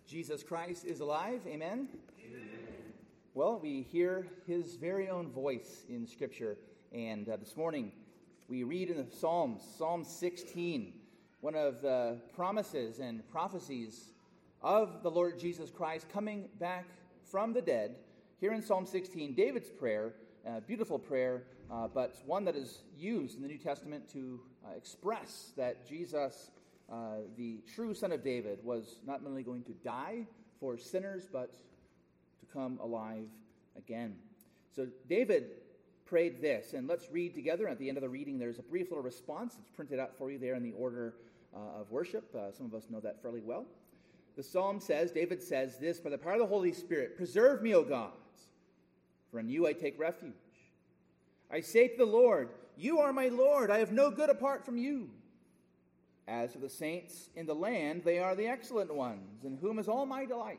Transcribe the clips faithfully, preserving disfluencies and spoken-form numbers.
Jesus Christ is alive, amen? Amen. Well, we hear his very own voice in Scripture, and uh, this morning we read in the Psalms, Psalm sixteen, one of the promises and prophecies of the Lord Jesus Christ coming back from the dead. Here in Psalm sixteen, David's prayer, a beautiful prayer, uh, but one that is used in the New Testament to uh, express that Jesus, uh, the true Son of David, was not only going to die for sinners, but to come alive again. So David prayed this, and let's read together. At the end of the reading, there's a brief little response. It's printed out for you there in the order uh, of worship. Uh, some of us know that fairly well. The psalm says, David says this, "By the power of the Holy Spirit, preserve me, O God, for in you I take refuge. I say to the Lord, you are my Lord. I have no good apart from you. As for the saints in the land, they are the excellent ones, in whom is all my delight.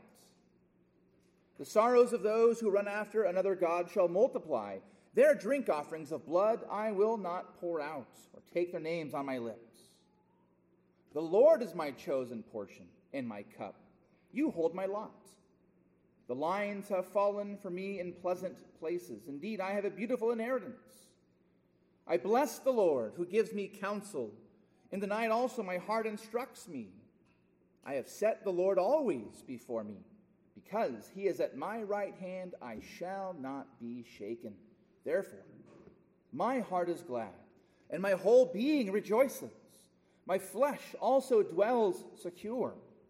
The sorrows of those who run after another god shall multiply. Their drink offerings of blood I will not pour out, or take their names on my lips. The Lord is my chosen portion and my cup. You hold my lot. The lines have fallen for me in pleasant places. Indeed, I have a beautiful inheritance. I bless the Lord, who gives me counsel. In the night also my heart instructs me. I have set the Lord always before me. Because he is at my right hand, I shall not be shaken. Therefore, my heart is glad, and my whole being rejoices. My flesh also dwells secure."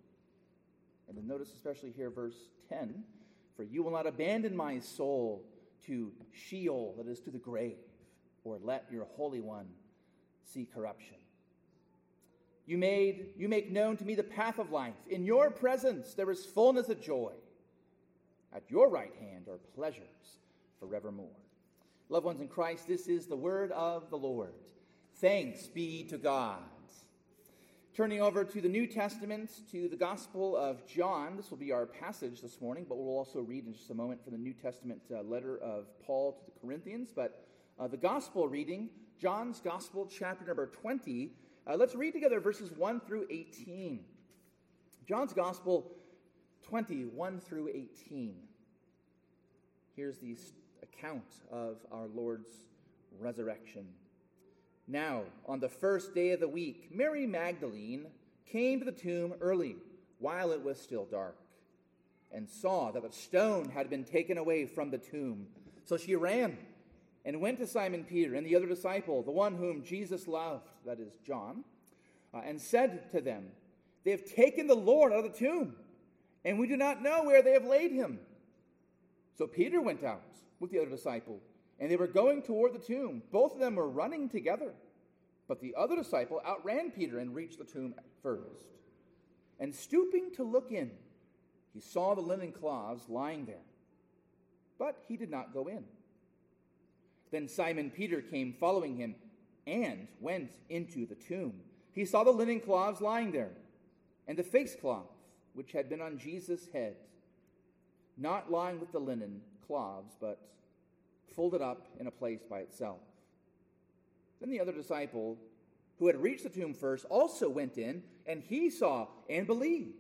And then notice especially here verse ten, "For you will not abandon my soul to Sheol," that is, to the grave, "or let your Holy One see corruption. You made, you make known to me the path of life. In your presence there is fullness of joy. At your right hand are pleasures forevermore." Loved ones in Christ, this is the word of the Lord. Thanks be to God. Turning over to the New Testament, to the Gospel of John. This will be our passage this morning, but we'll also read in just a moment from the New Testament uh, letter of Paul to the Corinthians. But uh, the Gospel reading, John's Gospel, chapter number twenty. Uh, let's read together verses one through eighteen. John's Gospel twenty, one through eighteen. Here's the account of our Lord's resurrection. "Now, on the first day of the week, Mary Magdalene came to the tomb early, while it was still dark, and saw that the stone had been taken away from the tomb. So she ran and went to Simon Peter and the other disciple, the one whom Jesus loved," that is John, uh, "and said to them, 'They have taken the Lord out of the tomb, and we do not know where they have laid him.' So Peter went out with the other disciple, and they were going toward the tomb. Both of them were running together. But the other disciple outran Peter and reached the tomb first. And stooping to look in, he saw the linen cloths lying there. But he did not go in. Then Simon Peter came following him and went into the tomb. He saw the linen cloths lying there, and the face cloth which had been on Jesus' head, not lying with the linen cloths, but folded up in a place by itself. Then the other disciple, who had reached the tomb first, also went in, and he saw and believed.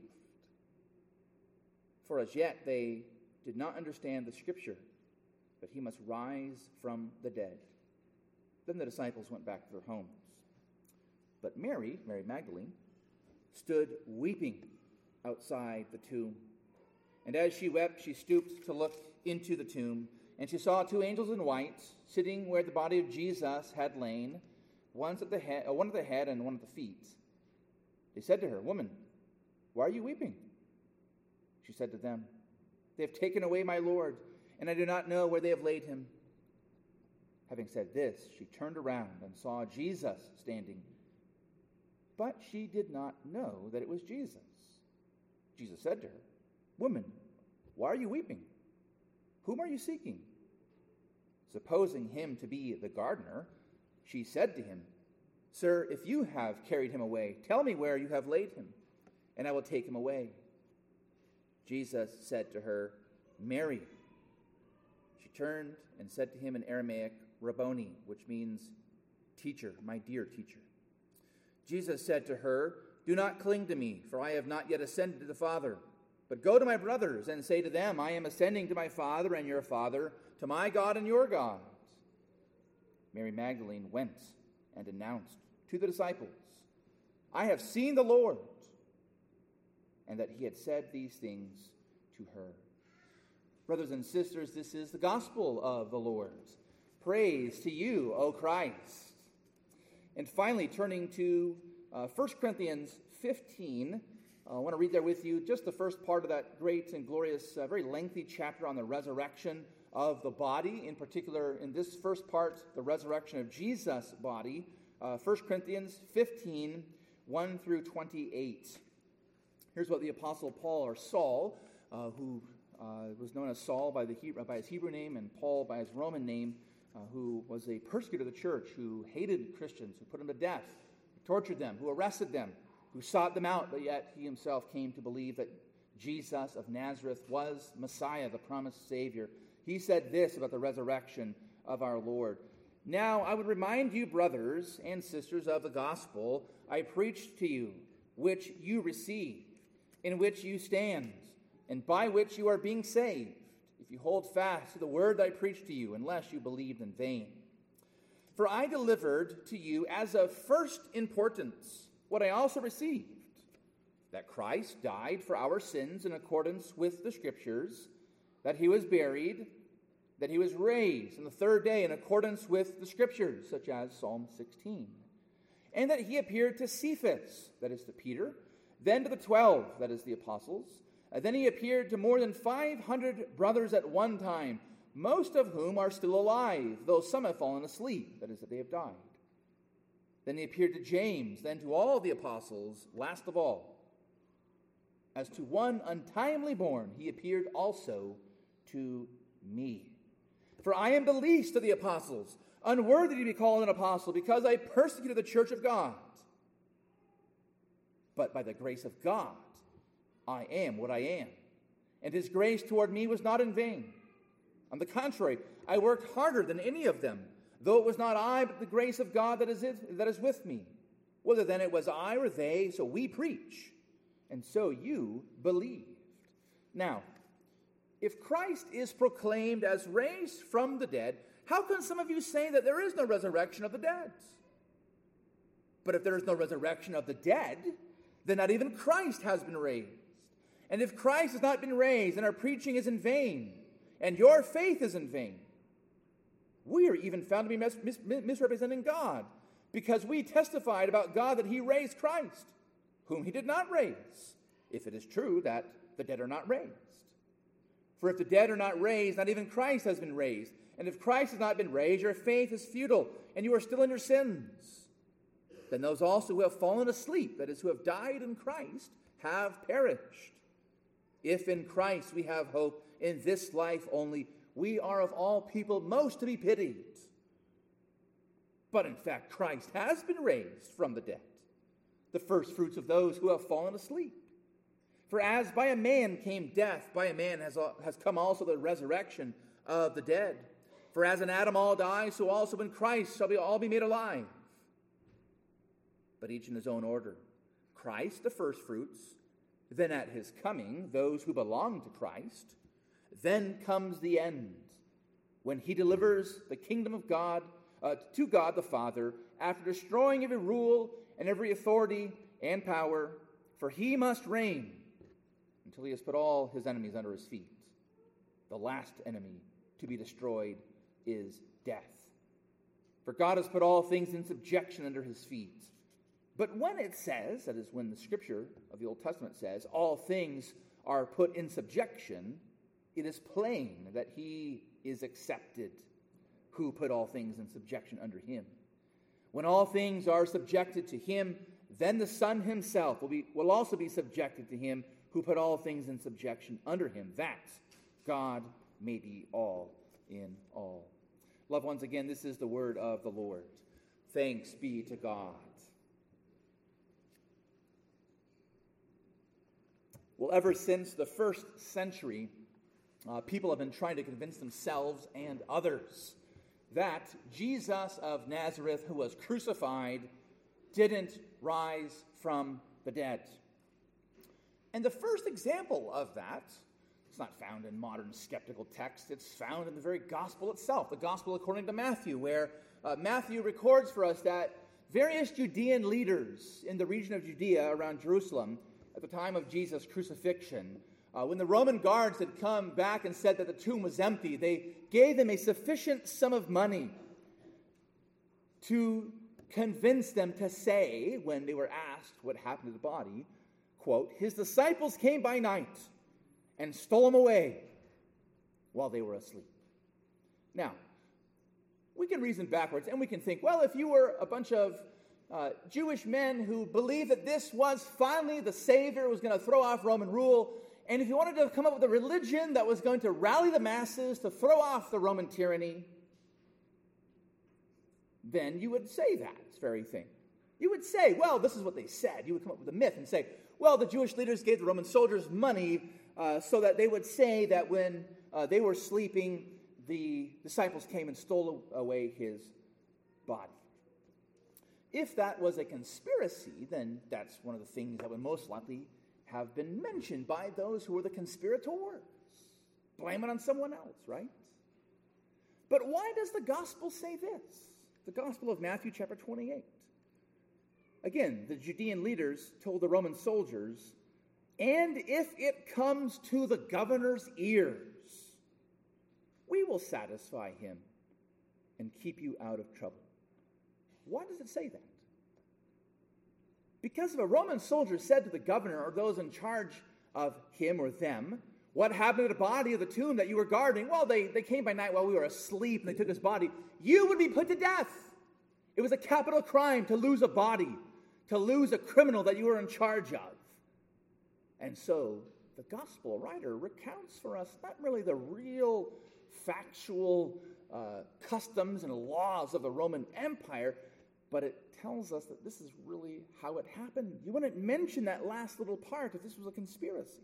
For as yet they did not understand the scripture, that he must rise from the dead. Then the disciples went back to their homes. But Mary, Mary Magdalene, stood weeping outside the tomb. And as she wept, she stooped to look into the tomb, and she saw two angels in white, sitting where the body of Jesus had lain, one at the head, uh, one at the head and one at the feet. They said to her, "Woman, why are you weeping?" She said to them, "They have taken away my Lord, and I do not know where they have laid him." Having said this, she turned around and saw Jesus standing, but she did not know that it was Jesus. Jesus said to her, "Woman, why are you weeping? Whom are you seeking?" Supposing him to be the gardener, she said to him, "Sir, if you have carried him away, tell me where you have laid him, and I will take him away." Jesus said to her, "Mary." She turned and said to him in Aramaic, "Rabboni," which means teacher, my dear teacher. Jesus said to her, "Do not cling to me, for I have not yet ascended to the Father. But go to my brothers and say to them, I am ascending to my Father and your Father, to my God and your God. Mary Magdalene went and announced to the disciples, I have seen the Lord, and that he had said these things to her. Brothers and sisters, this is the gospel of the Lord. Praise to you, O Christ. And finally, turning to uh, First Corinthians fifteen, uh, I want to read there with you just the first part of that great and glorious, uh, very lengthy chapter on the resurrection of the body. In particular, in this first part, the resurrection of Jesus' body. Uh, First Corinthians fifteen, one through twenty-eight. Here's what the Apostle Paul, or Saul, uh, who uh, was known as Saul by, the Hebrew, by his Hebrew name and Paul by his Roman name, uh, who was a persecutor of the church, who hated Christians, who put them to death, who tortured them, who arrested them, who sought them out, but yet he himself came to believe that Jesus of Nazareth was Messiah, the promised Savior. He said this about the resurrection of our Lord. Now I would remind you, brothers and sisters, of the gospel I preached to you, which you received, in which you stand, and by which you are being saved, if you hold fast to the word that I preached to you, unless you believed in vain. For I delivered to you as of first importance what I also received, that Christ died for our sins in accordance with the Scriptures, that he was buried, that he was raised on the third day in accordance with the Scriptures, such as Psalm sixteen, and that he appeared to Cephas, that is to Peter, then to the twelve, that is the apostles, and then he appeared to more than five hundred brothers at one time, most of whom are still alive, though some have fallen asleep, that is, that they have died. Then he appeared to James, then to all the apostles, last of all. As to one untimely born, he appeared also to me. For I am the least of the apostles, unworthy to be called an apostle, because I persecuted the church of God. But by the grace of God, I am what I am. And his grace toward me was not in vain. On the contrary, I worked harder than any of them, though it was not I, but the grace of God that is, it, that is with me. Whether then it was I or they, so we preach, and so you believed. Now, if Christ is proclaimed as raised from the dead, how can some of you say that there is no resurrection of the dead? But if there is no resurrection of the dead, then not even Christ has been raised. And if Christ has not been raised, then our preaching is in vain, and your faith is in vain. We are even found to be mis- mis- misrepresenting God, because we testified about God that he raised Christ, whom he did not raise, if it is true that the dead are not raised. For if the dead are not raised, not even Christ has been raised. And if Christ has not been raised, your faith is futile, and you are still in your sins. Then those also who have fallen asleep, that is, who have died in Christ, have perished. If in Christ we have hope in this life only, we are of all people most to be pitied. But in fact, Christ has been raised from the dead, the first fruits of those who have fallen asleep. For as by a man came death, by a man has, has come also the resurrection of the dead. For as in Adam all die, so also in Christ shall we all be made alive. But each in his own order. Christ the first fruits, then at his coming, those who belong to Christ. Then comes the end, when he delivers the kingdom of God uh, to God the Father, after destroying every rule and every authority and power, for he must reign until he has put all his enemies under his feet. The last enemy to be destroyed is death. For God has put all things in subjection under his feet. But when it says, that is when the scripture of the Old Testament says, all things are put in subjection, it is plain that he is accepted who put all things in subjection under him. When all things are subjected to him, then the Son himself will, be, will also be subjected to him who put all things in subjection under him, that God may be all in all. Loved ones, again, this is the word of the Lord. Thanks be to God. Well, ever since the first century, uh, people have been trying to convince themselves and others that Jesus of Nazareth, who was crucified, didn't rise from the dead. And the first example of that, it's not found in modern skeptical texts, it's found in the very gospel itself, the gospel according to Matthew, where uh, Matthew records for us that various Judean leaders in the region of Judea around Jerusalem at the time of Jesus' crucifixion, uh, when the Roman guards had come back and said that the tomb was empty, they gave them a sufficient sum of money to convince them to say, when they were asked what happened to the body, quote, "His disciples came by night and stole him away while they were asleep." Now, we can reason backwards and we can think, well, if you were a bunch of uh, Jewish men who believed that this was finally the Savior who was going to throw off Roman rule, and if you wanted to come up with a religion that was going to rally the masses to throw off the Roman tyranny, then you would say that very thing. You would say, well, this is what they said. You would come up with a myth and say, well, the Jewish leaders gave the Roman soldiers money uh, so that they would say that when uh, they were sleeping, the disciples came and stole away his body. If that was a conspiracy, then that's one of the things that would most likely have been mentioned by those who were the conspirators. Blame it on someone else, right? But why does the gospel say this? The Gospel of Matthew chapter twenty-eight. Again, the Judean leaders told the Roman soldiers, "And if it comes to the governor's ears, we will satisfy him and keep you out of trouble." Why does it say that? Because if a Roman soldier said to the governor or those in charge of him or them, "What happened to the body of the tomb that you were guarding?" Well, they, they came by night while we were asleep and they took his body. You would be put to death. It was a capital crime to lose a body, to lose a criminal that you were in charge of. And so the gospel writer recounts for us not really the real factual uh, customs and laws of the Roman Empire, but it tells us that this is really how it happened. You wouldn't mention that last little part if this was a conspiracy.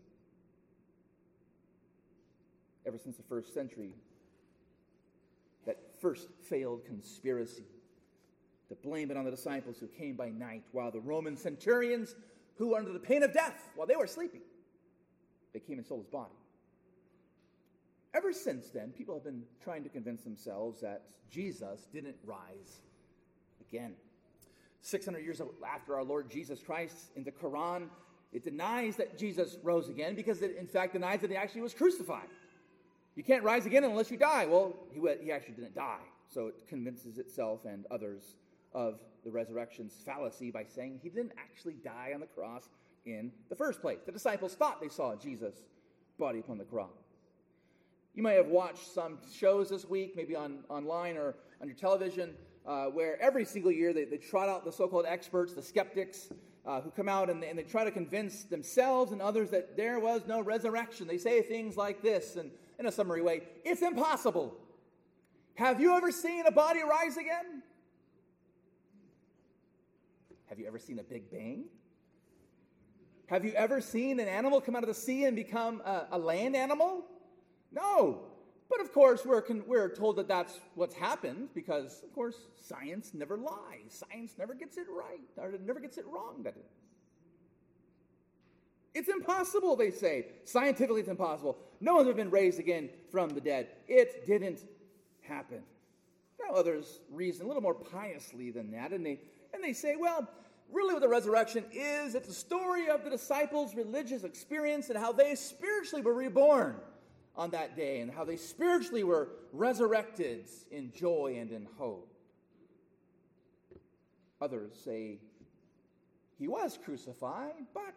Ever since the first century, that first failed conspiracy to blame it on the disciples who came by night while the Roman centurions, who were under the pain of death while they were sleeping, they came and stole his body. Ever since then, people have been trying to convince themselves that Jesus didn't rise again. six hundred years after our Lord Jesus Christ, in the Quran, it denies that Jesus rose again because it, in fact, denies that he actually was crucified. You can't rise again unless you die. Well, he, he actually didn't die. So it convinces itself and others of the resurrection's fallacy by saying he didn't actually die on the cross in the first place. The disciples thought they saw Jesus' body upon the cross. You may have watched some shows this week, maybe on online or on your television, uh, where every single year they, they trot out the so-called experts, the skeptics, uh, who come out and they, and they try to convince themselves and others that there was no resurrection. They say things like this, and in a summary way, it's impossible. Have you ever seen a body rise again? Have you ever seen a Big Bang? Have you ever seen an animal come out of the sea and become a, a land animal? No. But of course, we're, con- we're told that that's what's happened because, of course, science never lies. Science never gets it right, or it never gets it wrong. That is. It's impossible, they say. Scientifically, it's impossible. No one's ever been raised again from the dead. It didn't happen. Now, others reason a little more piously than that, and they and they say, well, really what the resurrection is, it's a story of the disciples' religious experience and how they spiritually were reborn on that day and how they spiritually were resurrected in joy and in hope. Others say he was crucified, but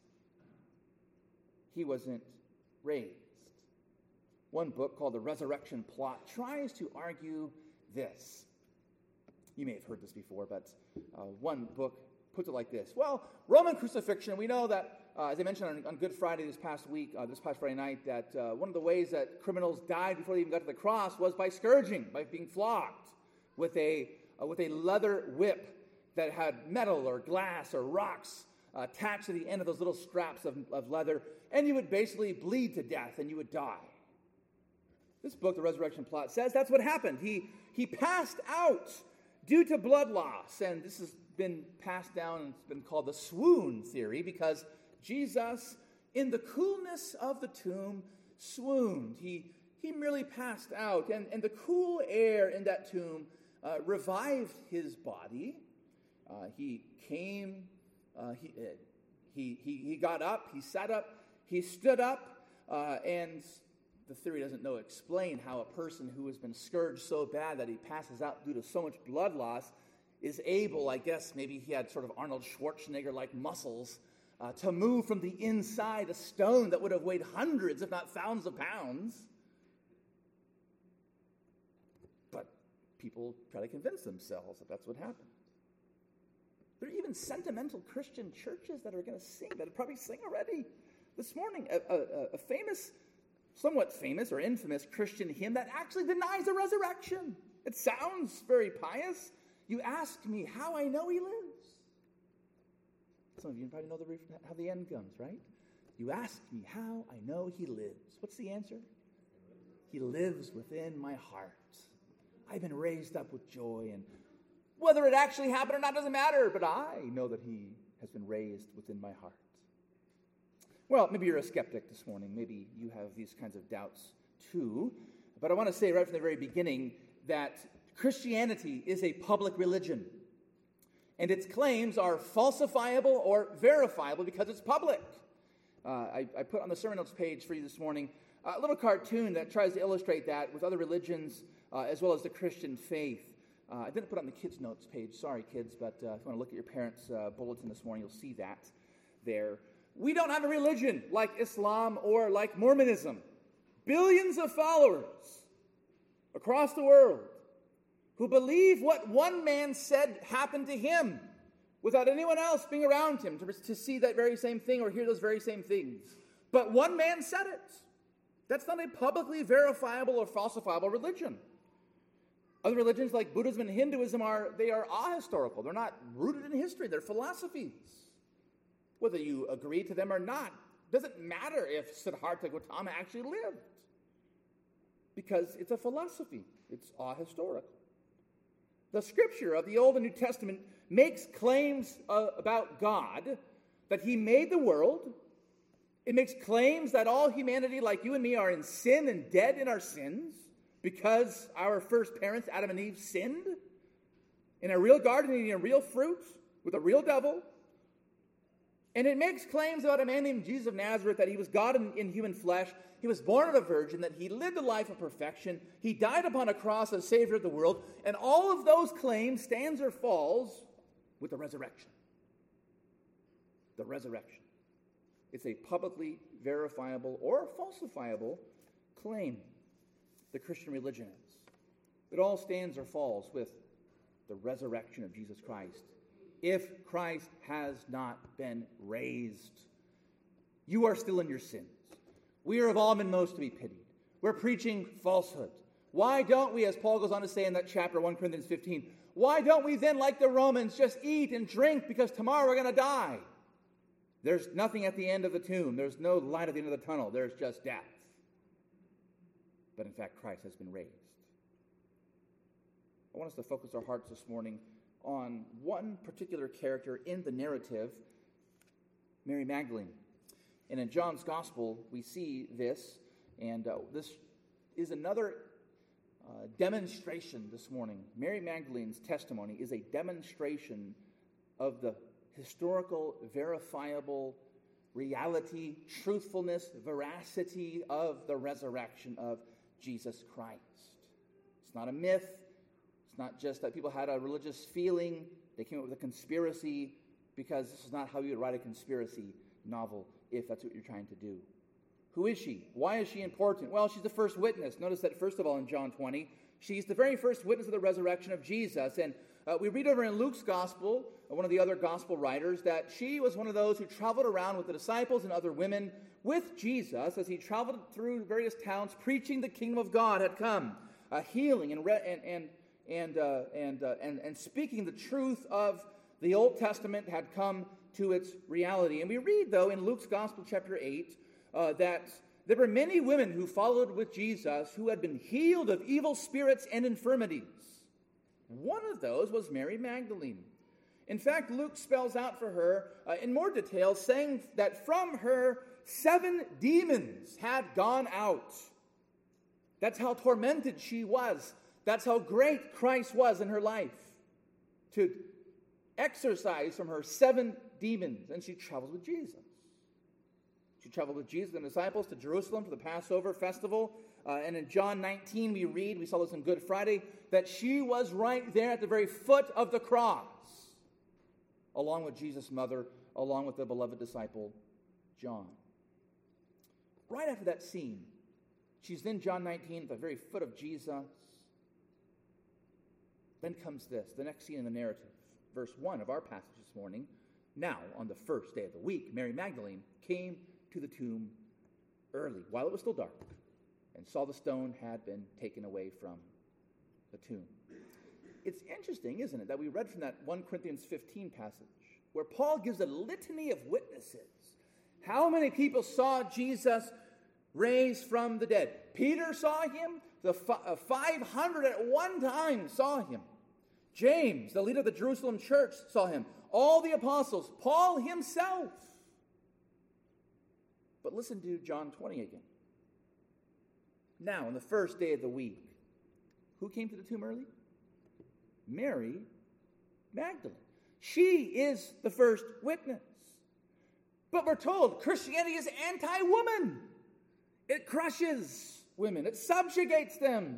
he wasn't raised. One book called The Resurrection Plot tries to argue this. You may have heard this before, but uh, one book puts it like this. Well, Roman crucifixion, we know that, uh, as I mentioned on, on Good Friday this past week, uh, this past Friday night, that uh, one of the ways that criminals died before they even got to the cross was by scourging, by being flogged with a, uh, with a leather whip that had metal or glass or rocks uh, attached to the end of those little straps of, of leather, and you would basically bleed to death and you would die. This book, The Resurrection Plot, says that's what happened. He, he passed out due to blood loss, and this has been passed down and it's been called the swoon theory because Jesus in the coolness of the tomb, swooned. He, he merely passed out, and, and the cool air in that tomb uh, revived his body. Uh, he came, uh, he, uh, he, he, he got up, he sat up, he stood up, uh, and the theory doesn't know explain how a person who has been scourged so bad that he passes out due to so much blood loss is able, I guess maybe he had sort of Arnold Schwarzenegger-like muscles, uh, to move from the inside a stone that would have weighed hundreds, if not thousands of pounds. But people try to convince themselves that that's what happened. There are even sentimental Christian churches that are going to sing, that probably sing already this morning, a, a, a famous, somewhat famous or infamous Christian hymn that actually denies the resurrection. It sounds very pious. You asked me how I know he lives. Some of you probably know the, how the end comes, right? You asked me how I know he lives. What's the answer? He lives within my heart. I've been raised up with joy, and whether it actually happened or not doesn't matter, but I know that he has been raised within my heart. Well, maybe you're a skeptic this morning. Maybe you have these kinds of doubts too. But I want to say right from the very beginning that Christianity is a public religion. And its claims are falsifiable or verifiable because it's public. Uh, I, I put on the sermon notes page for you this morning a little cartoon that tries to illustrate that with other religions uh, as well as the Christian faith. Uh, I didn't put it on the kids' notes page. Sorry, kids, but uh, if you want to look at your parents' uh, bulletin this morning, you'll see that there. We don't have a religion like Islam or like Mormonism. Billions of followers across the world who believe what one man said happened to him without anyone else being around him to, to see that very same thing or hear those very same things. But one man said it. That's not a publicly verifiable or falsifiable religion. Other religions like Buddhism and Hinduism are, they are ahistorical. They're not rooted in history. They're philosophies. Whether you agree to them or not, doesn't matter if Siddhartha Gautama actually lived. Because it's a philosophy. It's ahistorical. The scripture of the Old and New Testament makes claims uh, about God, that he made the world. It makes claims that all humanity, like you and me, are in sin and dead in our sins because our first parents, Adam and Eve, sinned in a real garden eating a real fruit with a real devil. And it makes claims about a man named Jesus of Nazareth, that he was God in, in human flesh. He was born of a virgin, that he lived a life of perfection. He died upon a cross as Savior of the world. And all of those claims stands or falls with the resurrection. The resurrection. It's a publicly verifiable or falsifiable claim. The Christian religion is. It all stands or falls with the resurrection of Jesus Christ. If Christ has not been raised, you are still in your sins. We are of all men most to be pitied. We're preaching falsehood. Why don't we, as Paul goes on to say in that chapter, First Corinthians fifteen, why don't we then, like the Romans, just eat and drink because tomorrow we're going to die? There's nothing at the end of the tomb. There's no light at the end of the tunnel. There's just death. But in fact, Christ has been raised. I want us to focus our hearts this morning on one particular character in the narrative, Mary Magdalene. And in John's Gospel, we see this, and uh, this is another uh, demonstration this morning. Mary Magdalene's testimony is a demonstration of the historical, verifiable reality, truthfulness, veracity of the resurrection of Jesus Christ. It's not a myth. It's not just that people had a religious feeling. They came up with a conspiracy, because this is not how you would write a conspiracy novel if that's what you're trying to do. Who is she? Why is she important? Well, she's the first witness. Notice that, first of all, in John twenty, she's the very first witness of the resurrection of Jesus. And uh, we read over in Luke's gospel, uh, one of the other gospel writers, that she was one of those who traveled around with the disciples and other women with Jesus as he traveled through various towns preaching the kingdom of God had come, uh, healing and, re- and, and And, uh, and, uh, and and speaking the truth of the Old Testament had come to its reality. And we read, though, in Luke's Gospel, chapter eight, uh, that there were many women who followed with Jesus who had been healed of evil spirits and infirmities. One of those was Mary Magdalene. In fact, Luke spells out for her uh, in more detail, saying that from her, seven demons had gone out. That's how tormented she was. That's how great Christ was in her life. To exorcise from her seven demons. And she travels with Jesus. She traveled with Jesus and the disciples to Jerusalem for the Passover festival. Uh, and in John nineteen, we read, we saw this on Good Friday, that she was right there at the very foot of the cross, along with Jesus' mother, along with the beloved disciple, John. Right after that scene, she's in John nineteen at the very foot of Jesus. Then comes this, the next scene in the narrative. Verse one of our passage this morning. Now, on the first day of the week, Mary Magdalene came to the tomb early, while it was still dark, and saw the stone had been taken away from the tomb. It's interesting, isn't it, that we read from that First Corinthians fifteen passage, where Paul gives a litany of witnesses. How many people saw Jesus raised from the dead? Peter saw him. The five hundred at one time saw him. James, the leader of the Jerusalem church, saw him. All the apostles. Paul himself. But listen to John twenty again. Now, on the first day of the week, who came to the tomb early? Mary Magdalene. She is the first witness. But we're told Christianity is anti-woman. It crushes women. It subjugates them.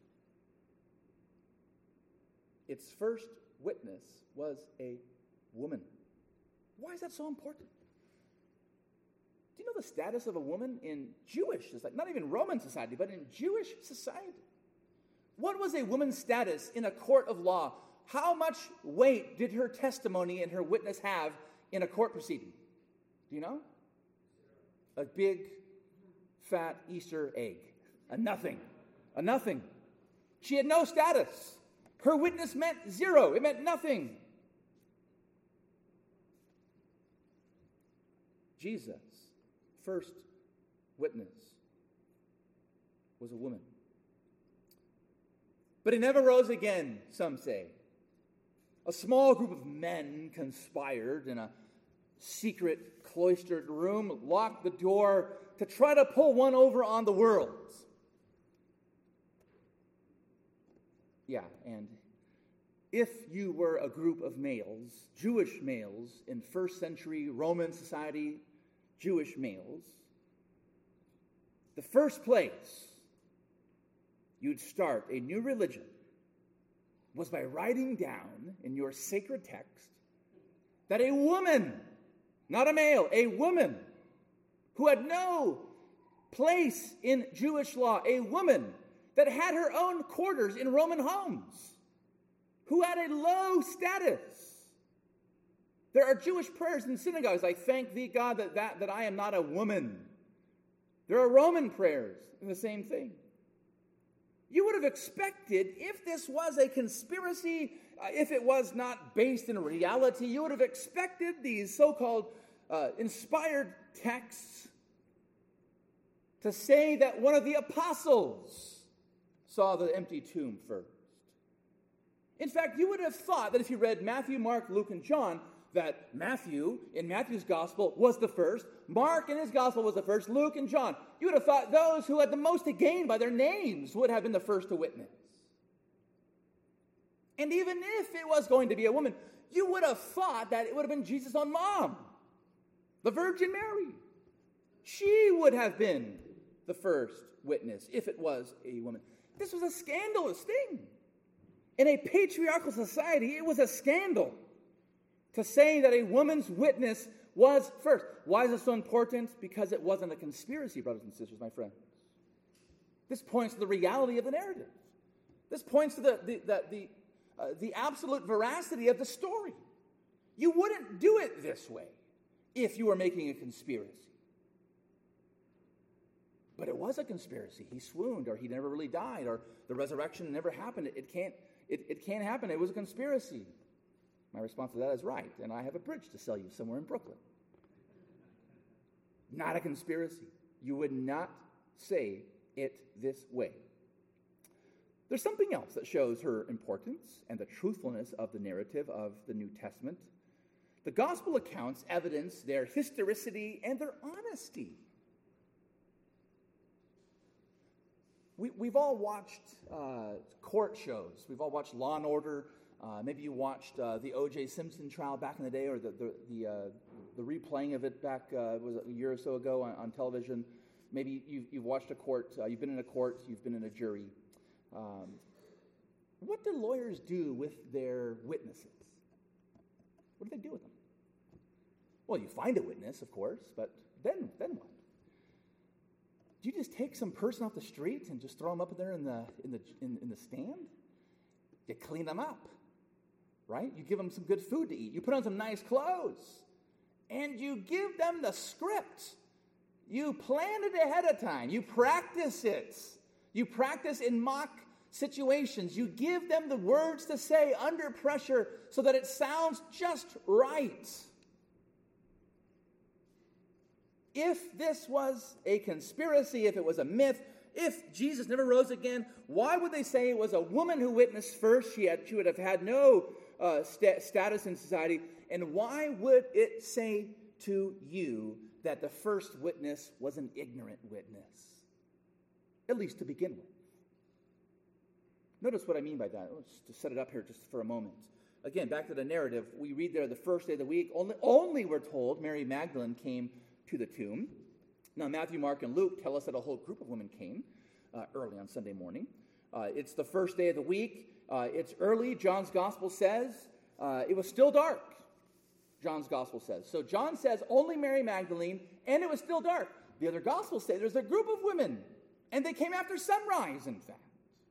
Its first witness was a woman. Why is that so important? Do you know the status of a woman in Jewish society? Not even Roman society, but in Jewish society. What was a woman's status in a court of law? How much weight did her testimony and her witness have in a court proceeding? Do you know? A big, fat Easter egg. A nothing. A nothing. She had no status. Her witness meant zero. It meant nothing. Jesus, first witness, was a woman. But he never rose again, some say. A small group of men conspired in a secret cloistered room, locked the door to try to pull one over on the world. Yeah, and if you were a group of males, Jewish males in first century Roman society, Jewish males, the first place you'd start a new religion was by writing down in your sacred text that a woman, not a male, a woman who had no place in Jewish law, a woman that had her own quarters in Roman homes, who had a low status. There are Jewish prayers in synagogues like, thank thee, God, that, that, that I am not a woman. There are Roman prayers in the same thing. You would have expected, if this was a conspiracy, uh, if it was not based in reality, you would have expected these so-called uh, inspired texts to say that one of the apostles saw the empty tomb first. In fact, you would have thought that if you read Matthew, Mark, Luke, and John, that Matthew, in Matthew's gospel, was the first. Mark, in his gospel, was the first. Luke and John. You would have thought those who had the most to gain by their names would have been the first to witness. And even if it was going to be a woman, you would have thought that it would have been Jesus' own mom, the Virgin Mary. She would have been the first witness if it was a woman. This was a scandalous thing. In a patriarchal society, it was a scandal to say that a woman's witness was first. Why is it so important? Because it wasn't a conspiracy, brothers and sisters, my friends. This points to the reality of the narrative. This points to the, the, the, the, uh, the absolute veracity of the story. You wouldn't do it this way if you were making a conspiracy. But it was a conspiracy. He swooned, or he never really died, or the resurrection never happened. It, it can't, it, it can't happen. It was a conspiracy. My response to that is right, and I have a bridge to sell you somewhere in Brooklyn. Not a conspiracy. You would not say it this way. There's something else that shows her importance and the truthfulness of the narrative of the New Testament. The gospel accounts evidence their historicity and their honesty. We, we've all watched uh, court shows. We've all watched Law and Order. Uh, maybe you watched uh, the O J Simpson trial back in the day, or the the the, uh, the replaying of it back uh, was it a year or so ago on, on television. Maybe you've, you've watched a court. Uh, you've been in a court. You've been in a jury. Um, what do lawyers do with their witnesses? What do they do with them? Well, you find a witness, of course, but then then what? Do you just take some person off the street and just throw them up there in the in the in, in the stand? You clean them up, right? You give them some good food to eat. You put on some nice clothes, and you give them the script. You plan it ahead of time. You practice it. You practice in mock situations. You give them the words to say under pressure so that it sounds just right. If this was a conspiracy, if it was a myth, if Jesus never rose again, why would they say it was a woman who witnessed first? She, had, she would have had no uh, st- status in society. And why would it say to you that the first witness was an ignorant witness? At least to begin with. Notice what I mean by that. Let's just set it up here just for a moment. Again, back to the narrative. We read there the first day of the week. Only, only we're told Mary Magdalene came to the tomb. Now, Matthew, Mark, and Luke tell us that a whole group of women came uh, early on Sunday morning. Uh, it's the first day of the week. Uh, it's early. John's gospel says uh, it was still dark. John's gospel says. So John says only Mary Magdalene, and it was still dark. The other gospels say there's a group of women, and they came after sunrise, in fact.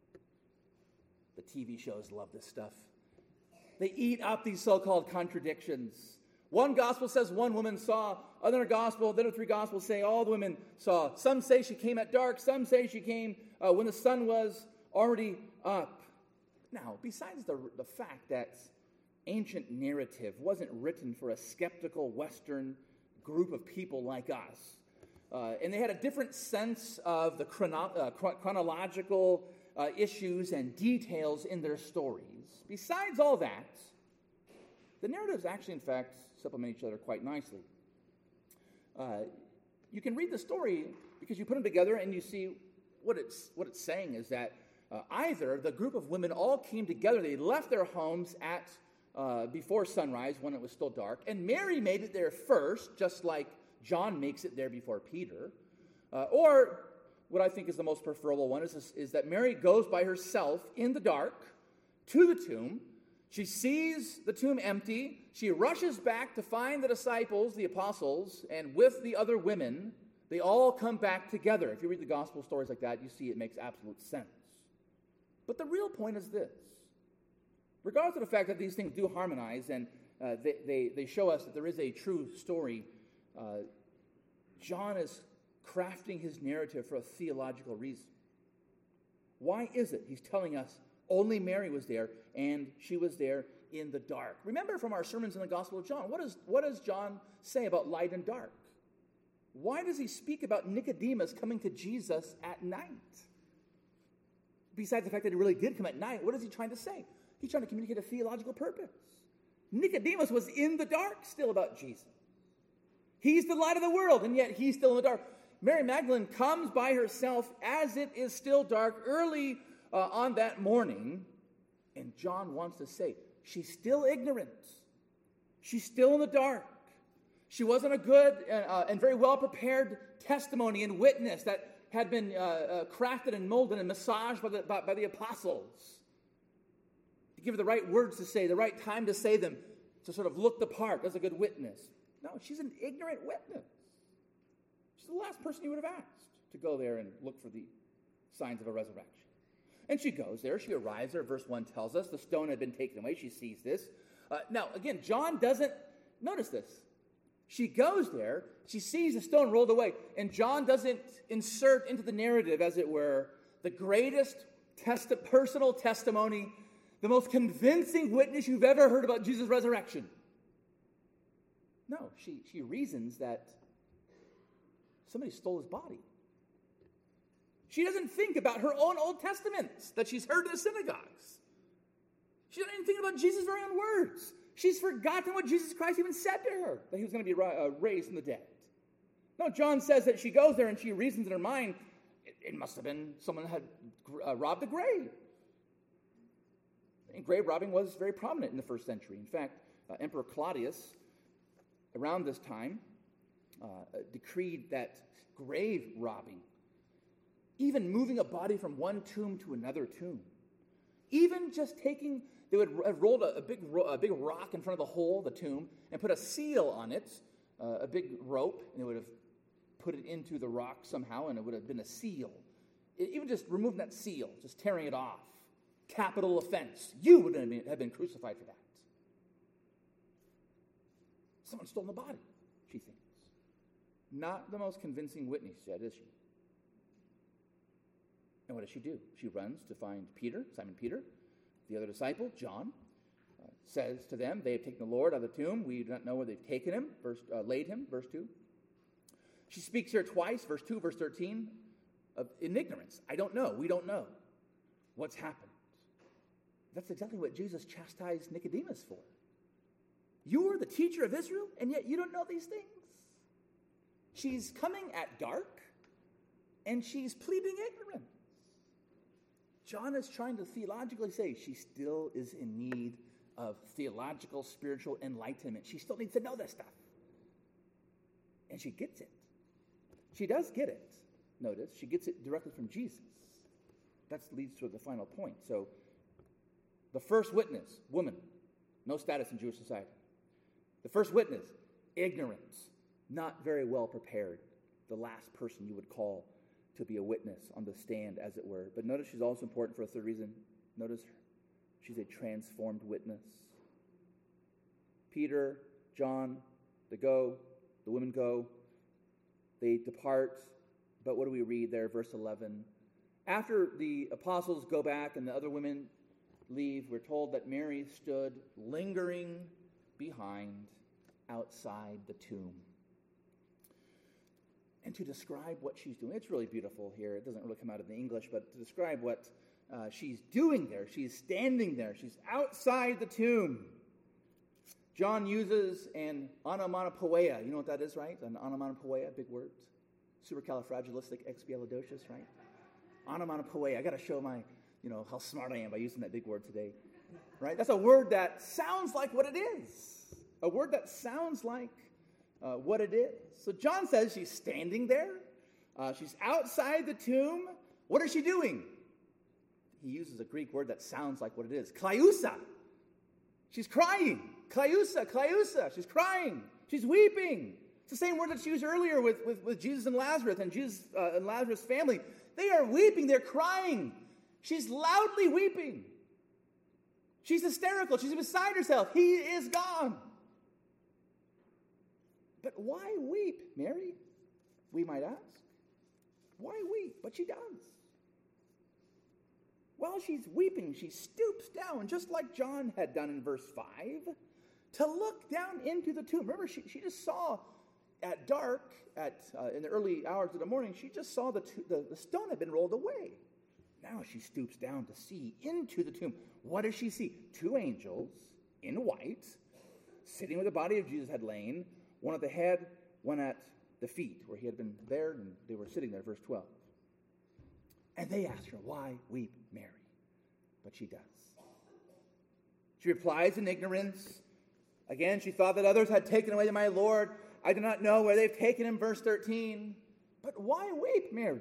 The T V shows love this stuff. They eat up these so-called contradictions. One gospel says one woman saw, other gospel, the other three gospels say all the women saw. Some say she came at dark, some say she came uh, when the sun was already up. Now, besides the, the fact that ancient narrative wasn't written for a skeptical Western group of people like us, uh, and they had a different sense of the chrono- uh, chronological uh, issues and details in their stories, besides all that, the narratives actually, in fact, supplement each other quite nicely. Uh, you can read the story because you put them together and you see what it's what it's saying is that uh, either the group of women all came together, they left their homes at uh, before sunrise when it was still dark, and Mary made it there first, just like John makes it there before Peter. Uh, or what I think is the most preferable one is, is, is that Mary goes by herself in the dark to the tomb. She sees the tomb empty. She rushes back to find the disciples, the apostles, and with the other women, they all come back together. If you read the gospel stories like that, you see it makes absolute sense. But the real point is this. Regardless of the fact that these things do harmonize and uh, they, they, they show us that there is a true story, uh, John is crafting his narrative for a theological reason. Why is it he's telling us only Mary was there, and she was there in the dark? Remember from our sermons in the Gospel of John, what, is, what does John say about light and dark? Why does he speak about Nicodemus coming to Jesus at night? Besides the fact that he really did come at night, what is he trying to say? He's trying to communicate a theological purpose. Nicodemus was in the dark still about Jesus. He's the light of the world, and yet he's still in the dark. Mary Magdalene comes by herself as it is still dark, early Uh, on that morning, and John wants to say, she's still ignorant. She's still in the dark. She wasn't a good uh, and very well-prepared testimony and witness that had been uh, uh, crafted and molded and massaged by the, by, by the apostles. To give her the right words to say, the right time to say them, to sort of look the part as a good witness. No, she's an ignorant witness. She's the last person you would have asked to go there and look for the signs of a resurrection. And she goes there. She arrives there. Verse one tells us the stone had been taken away. She sees this. Uh, now, again, John doesn't notice this. She goes there. She sees the stone rolled away. And John doesn't insert into the narrative, as it were, the greatest test- personal testimony, the most convincing witness you've ever heard about Jesus' resurrection. No, she, she reasons that somebody stole his body. She doesn't think about her own Old Testaments that she's heard in the synagogues. She doesn't even think about Jesus' very own words. She's forgotten what Jesus Christ even said to her, that he was going to be uh, raised from the dead. No, John says that she goes there and she reasons in her mind, it, it must have been someone had uh, robbed a grave. And grave robbing was very prominent in the first century. In fact, uh, Emperor Claudius, around this time, uh, decreed that grave robbing, even moving a body from one tomb to another tomb, even just taking, they would have rolled a, a, big, a big rock in front of the hole, the tomb, and put a seal on it, uh, a big rope, and they would have put it into the rock somehow, and it would have been a seal. It, even just removing that seal, just tearing it off, capital offense. You would have been, have been crucified for that. Someone stole the body, she thinks. Not the most convincing witness yet, is she? And what does she do? She runs to find Peter, Simon Peter, the other disciple, John, uh, says to them, they have taken the Lord out of the tomb. We do not know where they've taken him, verse, uh, laid him, verse two. She speaks here twice, verse two, verse thirteen, of, in ignorance. I don't know. We don't know what's happened. That's exactly what Jesus chastised Nicodemus for. You are the teacher of Israel, and yet you don't know these things. She's coming at dark, and she's pleading ignorance. John is trying to theologically say she still is in need of theological, spiritual enlightenment. She still needs to know this stuff. And she gets it. She does get it. Notice, she gets it directly from Jesus. That leads to the final point. So, the first witness, woman, no status in Jewish society. The first witness, ignorance, not very well prepared. The last person you would call to be a witness on the stand, as it were. But notice she's also important for a third reason. Notice she's a transformed witness. Peter, John, they go, the women go, they depart. But what do we read there, verse eleven? After the apostles go back and the other women leave, we're told that Mary stood lingering behind outside the tomb. And to describe what she's doing, it's really beautiful here. It doesn't really come out in the English, but to describe what uh, she's doing there, she's standing there. She's outside the tomb. John uses an onomatopoeia. You know what that is, right? An onomatopoeia, big word. Supercalifragilisticexpialidocious, right? Onomatopoeia. I got to show my, you know, how smart I am by using that big word today. Right? That's a word that sounds like what it is. A word that sounds like uh, what it is. So John says she's standing there. Uh, she's outside the tomb. What is she doing? He uses a Greek word that sounds like what it is. Kliousa. She's crying. Kliousa, kliousa. She's crying. She's weeping. It's the same word that's used earlier with, with, with Jesus and Lazarus and Jesus uh, and Lazarus' family. They are weeping. They're crying. She's loudly weeping. She's hysterical. She's beside herself. He is gone. But why weep, Mary? We might ask. Why weep? But she does. While she's weeping, she stoops down, just like John had done in verse five, to look down into the tomb. Remember, she, she just saw at dark, at uh, in the early hours of the morning, she just saw the, the, the stone had been rolled away. Now she stoops down to see into the tomb. What does she see? Two angels in white, sitting where the body of Jesus had lain, one at the head, one at the feet, where he had been there, and they were sitting there, verse twelve. And they ask her, why weep, Mary? But she does. She replies in ignorance. Again, she thought that others had taken away my Lord. I do not know where they've taken him, verse thirteen. But why weep, Mary?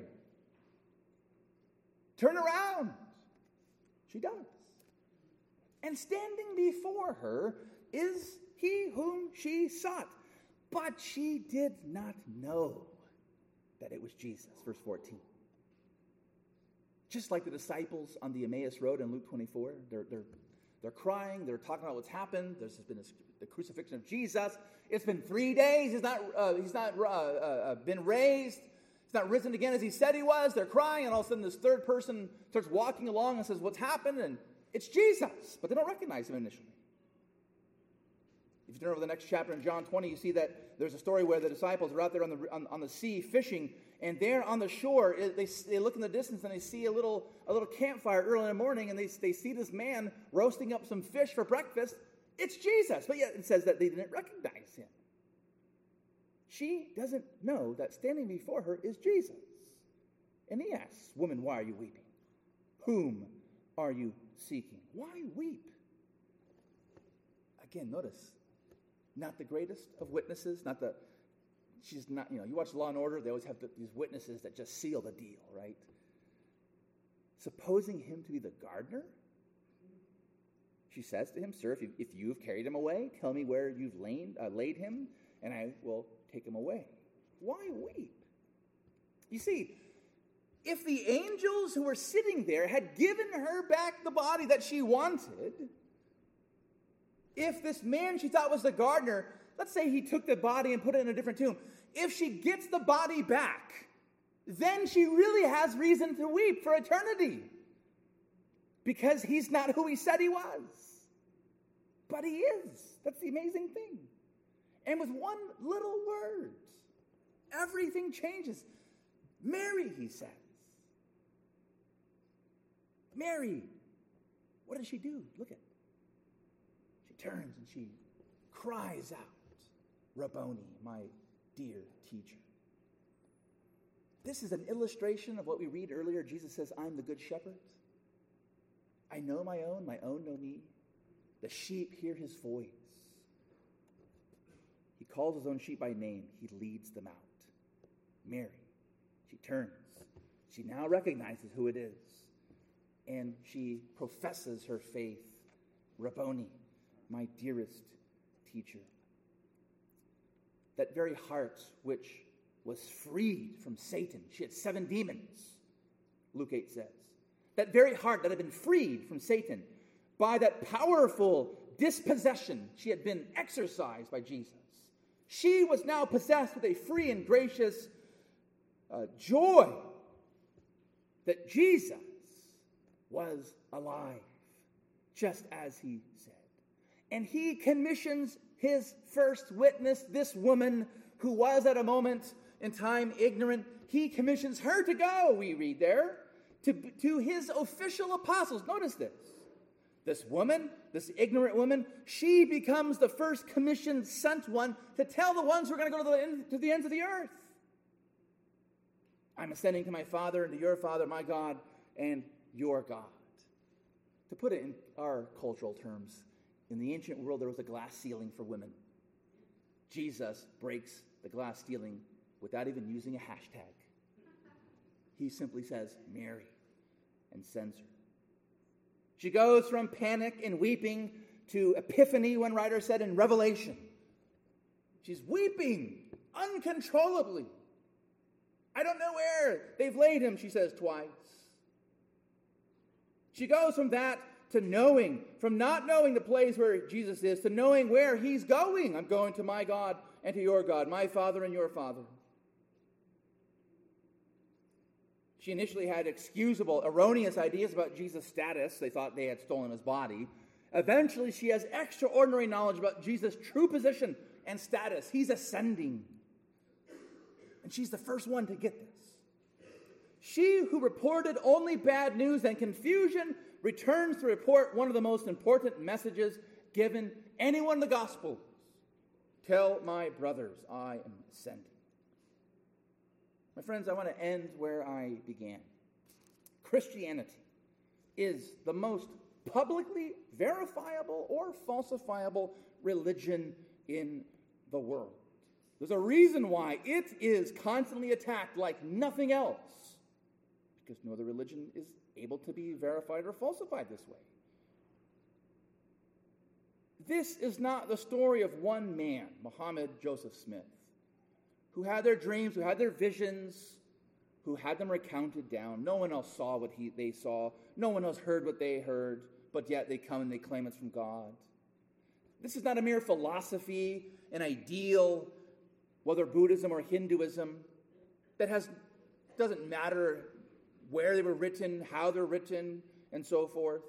Turn around. She does. And standing before her is he whom she sought. But she did not know that it was Jesus, verse fourteen. Just like the disciples on the Emmaus Road in Luke twenty-four, they're, they're, they're crying, they're talking about what's happened. There's been this, the crucifixion of Jesus. It's been three days. He's not, uh, he's not uh, uh, been raised. He's not risen again as he said he was. They're crying, and all of a sudden this third person starts walking along and says, what's happened? And it's Jesus, but they don't recognize him initially. If you turn over the next chapter in John twenty, you see that there's a story where the disciples are out there on the on, on the sea fishing, and there on the shore, they, they look in the distance and they see a little a little campfire early in the morning, and they, they see this man roasting up some fish for breakfast. It's Jesus, but yet it says that they didn't recognize him. She doesn't know that standing before her is Jesus. And he asks, "Woman, why are you weeping? Whom are you seeking?" Why weep? Again, notice, not the greatest of witnesses, not the, she's not, you know, you watch Law and Order, they always have the, these witnesses that just seal the deal, right? Supposing him to be the gardener, she says to him, "Sir, if, you, if you've carried him away, tell me where you've lain, uh, laid him, and I will take him away." Why weep? You see, if the angels who were sitting there had given her back the body that she wanted, if this man she thought was the gardener, let's say he took the body and put it in a different tomb, if she gets the body back, then she really has reason to weep for eternity, because he's not who he said he was. But he is. That's the amazing thing. And with one little word, everything changes. "Mary," he says. "Mary." What does she do? Look at it. She turns and she cries out, "Rabboni, my dear teacher." This is an illustration of what we read earlier. Jesus says, "I'm the good shepherd. I know my own, my own know me. The sheep hear his voice. He calls his own sheep by name. He leads them out." Mary, she turns. She now recognizes who it is. And she professes her faith. "Rabboni, my dearest teacher." That very heart which was freed from Satan. She had seven demons, Luke eight says. That very heart that had been freed from Satan by that powerful dispossession, she had been exorcised by Jesus. She was now possessed with a free and gracious uh, joy that Jesus was alive, just as he said. And he commissions his first witness, this woman who was at a moment in time ignorant. He commissions her to go, we read there, to, to his official apostles. Notice this. This woman, this ignorant woman, she becomes the first commissioned sent one to tell the ones who are going to go to the, end, to the ends of the earth. "I'm ascending to my Father and to your Father, my God, and your God." To put it in our cultural terms, in the ancient world, there was a glass ceiling for women. Jesus breaks the glass ceiling without even using a hashtag. He simply says, "Mary," and sends her. She goes from panic and weeping to epiphany, one writer said, in Revelation. She's weeping uncontrollably. "I don't know where they've laid him," she says twice. She goes from that to knowing, from not knowing the place where Jesus is, to knowing where he's going. "I'm going to my God and to your God, my Father and your Father." She initially had excusable, erroneous ideas about Jesus' status. They thought they had stolen his body. Eventually, she has extraordinary knowledge about Jesus' true position and status. He's ascending. And she's the first one to get this. She who reported only bad news and confusion returns to report one of the most important messages given anyone in the Gospels. "Tell my brothers I am ascending." My friends, I want to end where I began. Christianity is the most publicly verifiable or falsifiable religion in the world. There's a reason why it is constantly attacked like nothing else, because no other religion is able to be verified or falsified this way. This is not the story of one man, Muhammad Joseph Smith, who had their dreams, who had their visions, who had them recounted down. No one else saw what he, they saw. No one else heard what they heard, but yet they come and they claim it's from God. This is not a mere philosophy, an ideal, whether Buddhism or Hinduism, that has doesn't matter where they were written, how they're written, and so forth.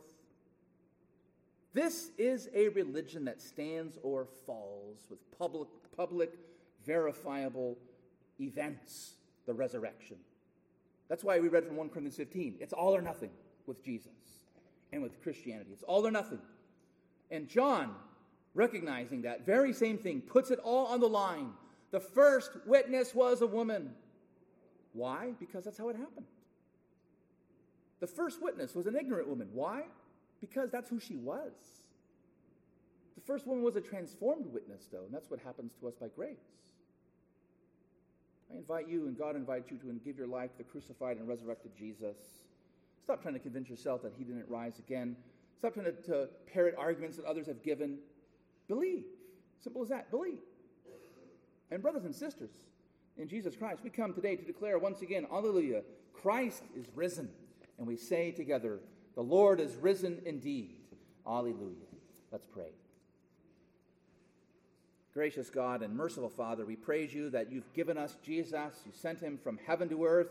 This is a religion that stands or falls with public, public verifiable events, the resurrection. That's why we read from First Corinthians fifteen. It's all or nothing with Jesus and with Christianity. It's all or nothing. And John, recognizing that very same thing, puts it all on the line. The first witness was a woman. Why? Because that's how it happened. The first witness was an ignorant woman. Why? Because that's who she was. The first woman was a transformed witness, though, and that's what happens to us by grace. I invite you, and God invites you to give your life to the crucified and resurrected Jesus. Stop trying to convince yourself that he didn't rise again. Stop trying to, to parrot arguments that others have given. Believe. Simple as that. Believe. And brothers and sisters, in Jesus Christ, we come today to declare once again, Alleluia, Christ is risen. And we say together, the Lord is risen indeed. Alleluia. Let's pray. Gracious God and merciful Father, we praise you that you've given us Jesus. You sent him from heaven to earth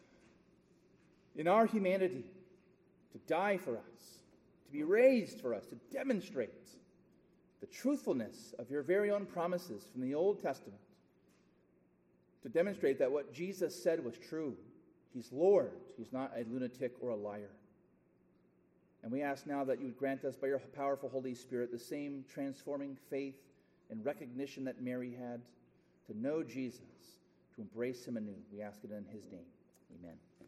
in our humanity to die for us, to be raised for us, to demonstrate the truthfulness of your very own promises from the Old Testament, to demonstrate that what Jesus said was true. He's Lord. He's not a lunatic or a liar. And we ask now that you would grant us by your powerful Holy Spirit the same transforming faith and recognition that Mary had, to know Jesus, to embrace him anew. We ask it in his name. Amen.